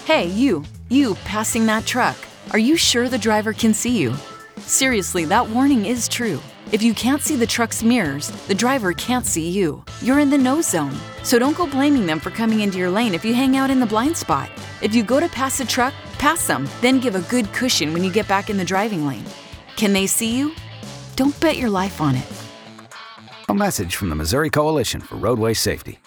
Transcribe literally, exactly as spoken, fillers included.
Hey, you, you passing that truck. Are you sure the driver can see you? Seriously, that warning is true. If you can't see the truck's mirrors, the driver can't see you. You're in the no zone. So don't go blaming them for coming into your lane if you hang out in the blind spot. If you go to pass a truck, pass them, then give a good cushion when you get back in the driving lane. Can they see you? Don't bet your life on it. A message from the Missouri Coalition for Roadway Safety.